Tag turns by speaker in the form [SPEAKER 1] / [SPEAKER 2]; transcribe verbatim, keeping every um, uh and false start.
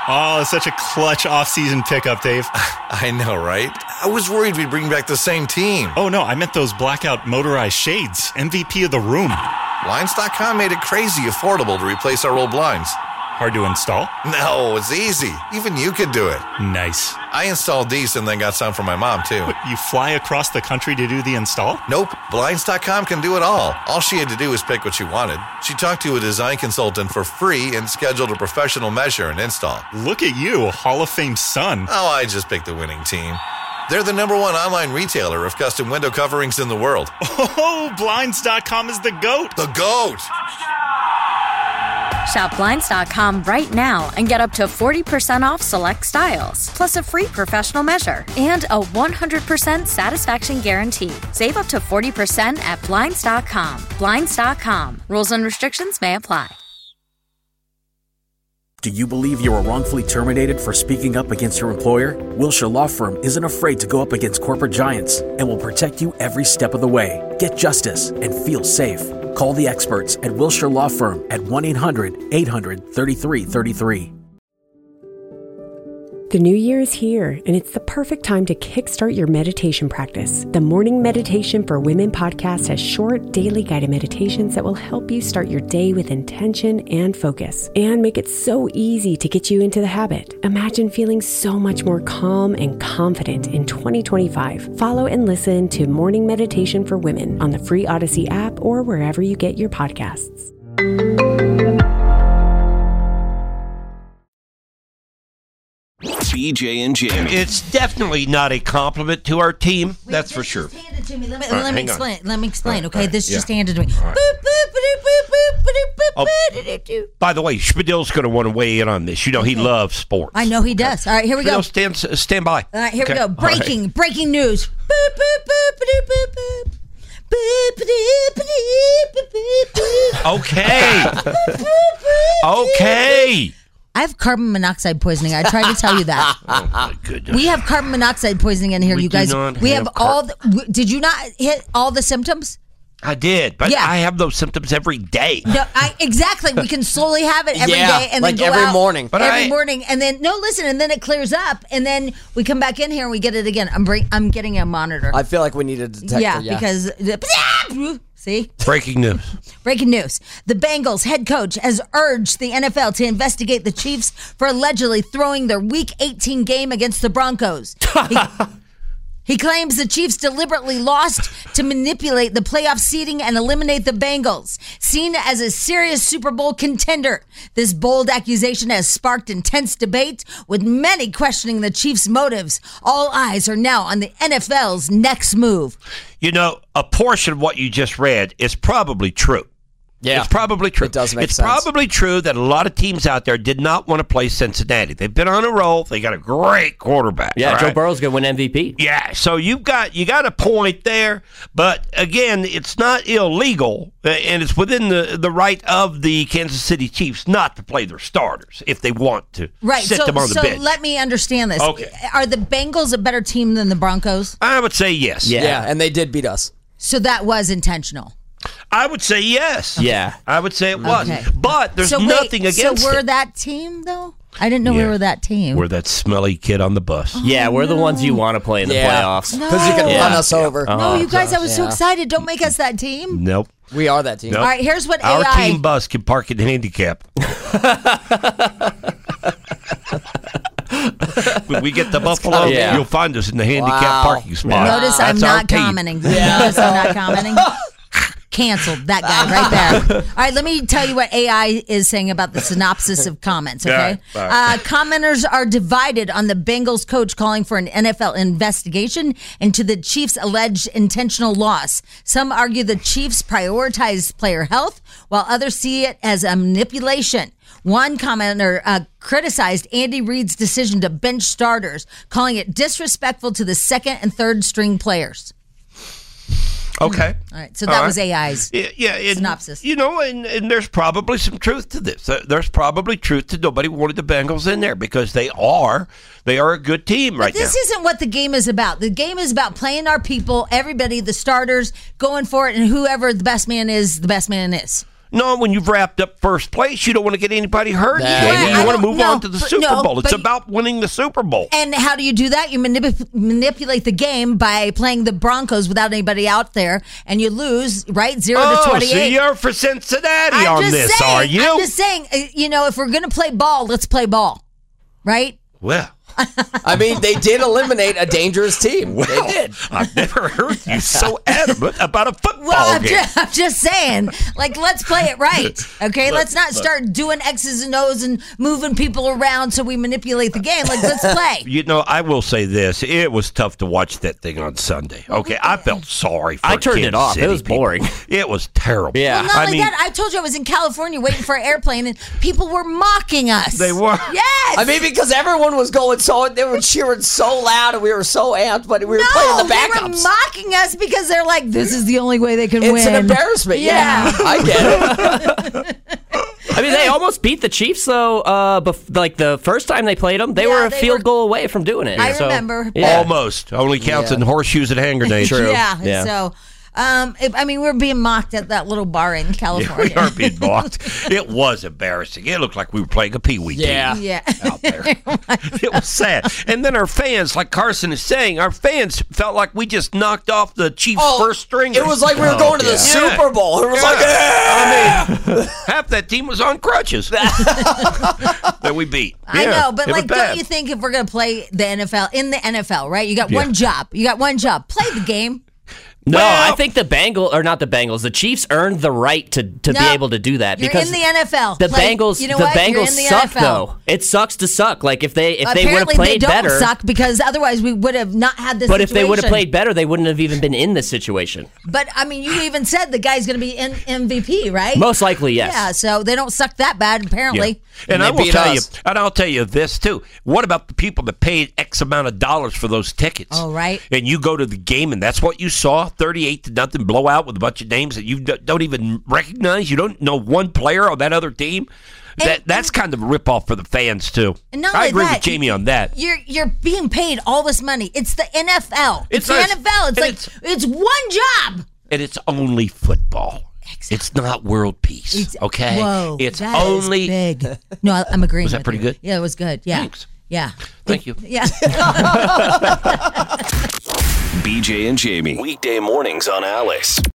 [SPEAKER 1] Oh, such a clutch off-season pickup, Dave.
[SPEAKER 2] I know, right? I was worried we'd bring back the same team.
[SPEAKER 1] Oh, no, I meant those blackout motorized shades. M V P of the room.
[SPEAKER 2] Blinds dot com made it crazy affordable to replace our old blinds.
[SPEAKER 1] Hard to install?
[SPEAKER 2] No, it's easy. Even you could do it.
[SPEAKER 1] Nice.
[SPEAKER 2] I installed these and then got some for my mom, too.
[SPEAKER 1] What, you fly across the country to do the install?
[SPEAKER 2] Nope. Blinds dot com can do it all. All she had to do was pick what she wanted. She talked to a design consultant for free and scheduled a professional measure and install.
[SPEAKER 1] Look at you, Hall of Fame son.
[SPEAKER 2] Oh, I just picked the winning team. They're the number one online retailer of custom window coverings in the world.
[SPEAKER 1] Oh, Blinds dot com is the GOAT.
[SPEAKER 2] The GOAT!
[SPEAKER 3] Shop Blinds dot com right now and get up to forty percent off select styles, plus a free professional measure and a one hundred percent satisfaction guarantee. Save up to forty percent at Blinds dot com. Blinds dot com. Rules and restrictions may apply.
[SPEAKER 4] Do you believe you were wrongfully terminated for speaking up against your employer? Wilshire Law Firm isn't afraid to go up against corporate giants and will protect you every step of the way. Get justice and feel safe. Call the experts at Wilshire Law Firm at one eight hundred eight hundred thirty-three thirty-three.
[SPEAKER 5] The new year is here, and it's the perfect time to kickstart your meditation practice. The Morning Meditation for Women podcast has short, daily guided meditations that will help you start your day with intention and focus, and make it so easy to get you into the habit. Imagine feeling so much more calm and confident in twenty twenty-five. Follow and listen to Morning Meditation for Women on the free Odyssey app or wherever you get your podcasts.
[SPEAKER 6] B J and Jamie.
[SPEAKER 7] It's definitely not a compliment to our team.
[SPEAKER 8] Wait,
[SPEAKER 7] that's for
[SPEAKER 8] just
[SPEAKER 7] sure.
[SPEAKER 8] Hand it to me. Let me,
[SPEAKER 7] All right,
[SPEAKER 8] let me
[SPEAKER 7] hang on.
[SPEAKER 8] explain. Let me explain.
[SPEAKER 7] All right,
[SPEAKER 8] Okay,
[SPEAKER 7] all right,
[SPEAKER 8] this
[SPEAKER 7] yeah.
[SPEAKER 8] just handed to me.
[SPEAKER 7] All right.
[SPEAKER 8] Boop, boop, boop, boop, boop, boop,
[SPEAKER 7] Oh,
[SPEAKER 8] boop, boop, boop.
[SPEAKER 7] By the way, Spadill's going to want to weigh in on this. You know, he
[SPEAKER 8] Okay.
[SPEAKER 7] loves sports.
[SPEAKER 8] I know he does. All right, here we go.
[SPEAKER 7] Spadil, stand, stand by.
[SPEAKER 8] All right, here
[SPEAKER 7] Okay.
[SPEAKER 8] we go.
[SPEAKER 7] All
[SPEAKER 8] Breaking,
[SPEAKER 7] right.
[SPEAKER 8] breaking news. Boop, boop, boop, boop, boop, boop. Boop, boop, boop, boop, boop, boop.
[SPEAKER 7] Okay. Okay.
[SPEAKER 8] I have carbon monoxide poisoning. I tried to tell you that.
[SPEAKER 7] Oh, my goodness.
[SPEAKER 8] We have carbon monoxide poisoning in here,
[SPEAKER 7] We
[SPEAKER 8] you
[SPEAKER 7] do
[SPEAKER 8] guys.
[SPEAKER 7] not
[SPEAKER 8] We
[SPEAKER 7] have
[SPEAKER 8] have
[SPEAKER 7] car-
[SPEAKER 8] all the, w- did you not hit all the symptoms?
[SPEAKER 7] I did, but
[SPEAKER 8] Yeah.
[SPEAKER 7] I have those symptoms every day.
[SPEAKER 8] No, I exactly. We can slowly have it every day,
[SPEAKER 9] Yeah,
[SPEAKER 8] and
[SPEAKER 9] like
[SPEAKER 8] then go
[SPEAKER 9] every
[SPEAKER 8] out
[SPEAKER 9] morning.
[SPEAKER 7] But
[SPEAKER 8] every
[SPEAKER 7] I-
[SPEAKER 8] morning, and then no, listen, and then it clears up, and then we come back in here and we get it again. I'm bring, I'm getting a monitor.
[SPEAKER 9] I feel like we need a detector.
[SPEAKER 8] yeah,
[SPEAKER 9] Yeah,
[SPEAKER 8] because the, see.
[SPEAKER 7] Breaking news.
[SPEAKER 8] Breaking news. The Bengals head coach has urged the N F L to investigate the Chiefs for allegedly throwing their Week eighteen game against the Broncos. He, he claims the Chiefs deliberately lost to manipulate the playoff seeding and eliminate the Bengals, seen as a serious Super Bowl contender. This bold accusation has sparked intense debate, with many questioning the Chiefs' motives. All eyes are now on the N F L's next move.
[SPEAKER 7] You know, a portion of what you just read is probably true.
[SPEAKER 9] Yeah.
[SPEAKER 7] It's probably true.
[SPEAKER 9] It does make
[SPEAKER 7] it's
[SPEAKER 9] sense.
[SPEAKER 7] probably true that a lot of teams out there did not want to play Cincinnati. They've been on a roll. They got a great quarterback.
[SPEAKER 10] Yeah,
[SPEAKER 7] all
[SPEAKER 10] Joe
[SPEAKER 7] right?
[SPEAKER 10] Burrow's going to win M V P.
[SPEAKER 7] Yeah, so you've got you got a point there, but again, it's not illegal, uh, and it's within the, the right of the Kansas City Chiefs not to play their starters if they want to
[SPEAKER 8] Right.
[SPEAKER 7] sit
[SPEAKER 8] So,
[SPEAKER 7] them on the
[SPEAKER 8] so
[SPEAKER 7] bench.
[SPEAKER 8] let me understand this.
[SPEAKER 7] Okay.
[SPEAKER 8] Are the Bengals a better team than the Broncos?
[SPEAKER 7] I would say yes.
[SPEAKER 10] Yeah.
[SPEAKER 9] yeah, and they did beat us.
[SPEAKER 8] So that was intentional.
[SPEAKER 7] I would say yes.
[SPEAKER 10] Yeah.
[SPEAKER 7] I would say it was,
[SPEAKER 8] Okay.
[SPEAKER 7] but there's
[SPEAKER 8] so wait,
[SPEAKER 7] nothing against
[SPEAKER 8] So we're
[SPEAKER 7] it.
[SPEAKER 8] that team, though? I didn't know we
[SPEAKER 7] Yeah.
[SPEAKER 8] were that team.
[SPEAKER 7] We're that smelly kid on the bus.
[SPEAKER 10] Yeah, we're the ones you want to play in the
[SPEAKER 9] Yeah.
[SPEAKER 10] playoffs.
[SPEAKER 8] No.
[SPEAKER 9] Because you can
[SPEAKER 10] Yeah.
[SPEAKER 9] run us over.
[SPEAKER 8] no, you guys, I was so
[SPEAKER 9] Yeah.
[SPEAKER 8] excited. Don't make us that team.
[SPEAKER 7] Nope.
[SPEAKER 9] We are that team.
[SPEAKER 7] Nope.
[SPEAKER 8] All right, here's what
[SPEAKER 7] Our
[SPEAKER 8] A I...
[SPEAKER 7] team bus can park in handicap. When we get to Buffalo,
[SPEAKER 10] Yeah.
[SPEAKER 7] you'll find us in the handicap
[SPEAKER 9] Wow.
[SPEAKER 7] parking spot.
[SPEAKER 8] Notice I'm
[SPEAKER 7] That's our
[SPEAKER 8] not
[SPEAKER 7] team.
[SPEAKER 8] commenting. Notice I'm not commenting. Canceled. That guy right there. All right, let me tell you what A I is saying about the synopsis of comments, okay?
[SPEAKER 7] All right, all right.
[SPEAKER 8] Uh, commenters are divided on the Bengals coach calling for an N F L investigation into the Chiefs' alleged intentional loss. Some argue the Chiefs prioritize player health, while others see it as a manipulation. One commenter uh, criticized Andy Reid's decision to bench starters, calling it disrespectful to the second and third string players.
[SPEAKER 7] Okay.
[SPEAKER 8] All right, so that
[SPEAKER 7] All
[SPEAKER 8] was
[SPEAKER 7] right.
[SPEAKER 8] A I's
[SPEAKER 7] Yeah, yeah and,
[SPEAKER 8] synopsis.
[SPEAKER 7] You know, and, and there's probably some truth to this. There- There's probably truth to nobody wanted the Bengals in there because they are they are a good team right
[SPEAKER 8] This
[SPEAKER 7] now.
[SPEAKER 8] isn't what the game is about. The game is about playing our people, everybody, the starters, going for it, and whoever the best man is, the best man is.
[SPEAKER 7] No, when you've wrapped up first place, you don't want to get anybody hurt.
[SPEAKER 8] Nah.
[SPEAKER 7] Jamie.
[SPEAKER 8] Well,
[SPEAKER 7] You
[SPEAKER 8] I
[SPEAKER 7] want to
[SPEAKER 8] don't-
[SPEAKER 7] move
[SPEAKER 8] no,
[SPEAKER 7] on to the
[SPEAKER 8] but-
[SPEAKER 7] Super
[SPEAKER 8] no,
[SPEAKER 7] Bowl. It's
[SPEAKER 8] but-
[SPEAKER 7] about winning the Super Bowl.
[SPEAKER 8] And how do you do that? You manip- manipulate the game by playing the Broncos without anybody out there, and you lose, right? Zero
[SPEAKER 7] oh,
[SPEAKER 8] to twenty-eight.
[SPEAKER 7] so you're for Cincinnati
[SPEAKER 8] I'm
[SPEAKER 7] on
[SPEAKER 8] just
[SPEAKER 7] this,
[SPEAKER 8] saying,
[SPEAKER 7] are you?
[SPEAKER 8] I'm just saying, uh, you know, if we're going to play ball, let's play ball, right?
[SPEAKER 7] well,
[SPEAKER 9] I mean, they did eliminate a dangerous team.
[SPEAKER 7] well,
[SPEAKER 9] they did.
[SPEAKER 7] I've never heard you so adamant about a football
[SPEAKER 8] Well, I'm
[SPEAKER 7] game.
[SPEAKER 8] just, I'm just saying, like, let's play it right, okay?
[SPEAKER 7] Look,
[SPEAKER 8] let's not
[SPEAKER 7] look.
[SPEAKER 8] start doing X's and O's and moving people around so we manipulate the game. Like, let's play.
[SPEAKER 7] You know, I will say this. It was tough to watch that thing on Sunday. Okay, I felt sorry for
[SPEAKER 10] I turned
[SPEAKER 7] Kansas
[SPEAKER 10] it off.
[SPEAKER 7] City
[SPEAKER 10] It was
[SPEAKER 7] people.
[SPEAKER 10] boring.
[SPEAKER 7] It was terrible.
[SPEAKER 10] Yeah.
[SPEAKER 8] Well, not
[SPEAKER 7] I
[SPEAKER 8] only
[SPEAKER 7] mean,
[SPEAKER 8] that, I told you I was in California waiting for an airplane, and people were mocking us.
[SPEAKER 7] They were.
[SPEAKER 8] Yes.
[SPEAKER 9] I mean, because everyone was going so, they were cheering so loud and we were so amped, but we were
[SPEAKER 8] no,
[SPEAKER 9] playing the
[SPEAKER 8] they
[SPEAKER 9] backups.
[SPEAKER 8] were mocking us because they're like, this is the only way they can
[SPEAKER 9] It's
[SPEAKER 8] win.
[SPEAKER 9] an embarrassment. Yeah, I get it.
[SPEAKER 10] I mean, they almost beat the Chiefs, though. Uh, bef- like the first time they played them, they
[SPEAKER 8] Yeah,
[SPEAKER 10] were a
[SPEAKER 8] they
[SPEAKER 10] field
[SPEAKER 8] were-
[SPEAKER 10] goal away from doing it.
[SPEAKER 8] I
[SPEAKER 10] So,
[SPEAKER 8] remember.
[SPEAKER 10] Yeah.
[SPEAKER 7] almost. Only counts
[SPEAKER 9] Yeah.
[SPEAKER 7] in horseshoes and hand grenades.
[SPEAKER 10] True.
[SPEAKER 8] Yeah,
[SPEAKER 10] Yeah.
[SPEAKER 8] so... Um, if, I mean, we're being mocked at that little bar in
[SPEAKER 7] Yeah,
[SPEAKER 8] California.
[SPEAKER 7] we are being mocked. It was embarrassing. It looked like we were playing a peewee
[SPEAKER 10] Yeah.
[SPEAKER 7] team
[SPEAKER 8] Yeah.
[SPEAKER 7] out there. It was sad. And then our fans, like Carson is saying, our fans felt like we just knocked off the Chiefs' first string.
[SPEAKER 9] It was like we were going to the Super Bowl. It was like,
[SPEAKER 7] I mean, half that team was on crutches that we beat.
[SPEAKER 8] I
[SPEAKER 7] Yeah,
[SPEAKER 8] know, but
[SPEAKER 7] it was
[SPEAKER 8] like,
[SPEAKER 7] bad.
[SPEAKER 8] don't you think if we're gonna play the N F L in the N F L, right? You got
[SPEAKER 7] Yeah.
[SPEAKER 8] one job. You got one job. Play the game.
[SPEAKER 10] No,
[SPEAKER 7] Well-
[SPEAKER 10] I think the Bengals, or not the Bengals, the Chiefs earned the right to, to be
[SPEAKER 8] No,
[SPEAKER 10] able to do that.
[SPEAKER 8] You're
[SPEAKER 10] because
[SPEAKER 8] in the N F L.
[SPEAKER 10] The
[SPEAKER 8] Play-
[SPEAKER 10] Bengals,
[SPEAKER 8] you know
[SPEAKER 10] the
[SPEAKER 8] what? You're
[SPEAKER 10] Bengals
[SPEAKER 8] in the
[SPEAKER 10] suck
[SPEAKER 8] N F L.
[SPEAKER 10] though. It sucks to suck. Like if they if they would have
[SPEAKER 8] Apparently,
[SPEAKER 10] played
[SPEAKER 8] they don't
[SPEAKER 10] better,
[SPEAKER 8] suck because otherwise we would have not had this.
[SPEAKER 10] but if they would have
[SPEAKER 8] situation.
[SPEAKER 10] played better, they wouldn't have even been in this situation.
[SPEAKER 8] But I mean, you even said the guy's going to be in M V P, right?
[SPEAKER 10] Most likely, yes.
[SPEAKER 8] Yeah, so they don't suck that bad apparently.
[SPEAKER 7] Yeah. And,
[SPEAKER 9] And
[SPEAKER 7] I
[SPEAKER 9] they
[SPEAKER 7] will
[SPEAKER 9] beat
[SPEAKER 7] tell
[SPEAKER 9] us.
[SPEAKER 7] you, and I'll tell you this too. What about the people that paid X amount of dollars for those tickets?
[SPEAKER 8] Oh, right.
[SPEAKER 7] And you go to the game, and that's what you saw: thirty-eight to nothing blowout with a bunch of names that you d- don't even recognize. You don't know one player on that other team. That that's kind of a ripoff for the fans too.
[SPEAKER 8] And not
[SPEAKER 7] I
[SPEAKER 8] only
[SPEAKER 7] agree
[SPEAKER 8] that,
[SPEAKER 7] with Jamie on that.
[SPEAKER 8] You're you're being paid all this money. It's the N F L. It's,
[SPEAKER 7] It's
[SPEAKER 8] the
[SPEAKER 7] not-
[SPEAKER 8] N F L. It's
[SPEAKER 7] and
[SPEAKER 8] like
[SPEAKER 7] it's-
[SPEAKER 8] it's, one job.
[SPEAKER 7] And it's only football.
[SPEAKER 8] Exactly.
[SPEAKER 7] It's not world peace.
[SPEAKER 8] It's-
[SPEAKER 7] okay,
[SPEAKER 8] Whoa,
[SPEAKER 7] it's
[SPEAKER 8] that is
[SPEAKER 7] only.
[SPEAKER 8] big. No, I, I'm agreeing.
[SPEAKER 7] Was that
[SPEAKER 8] with
[SPEAKER 7] pretty
[SPEAKER 8] you.
[SPEAKER 7] good?
[SPEAKER 8] Yeah, it was good. Yeah.
[SPEAKER 7] Thanks.
[SPEAKER 8] Yeah.
[SPEAKER 7] Thank you.
[SPEAKER 8] Yeah.
[SPEAKER 6] B J and Jamie. Weekday mornings on Alice.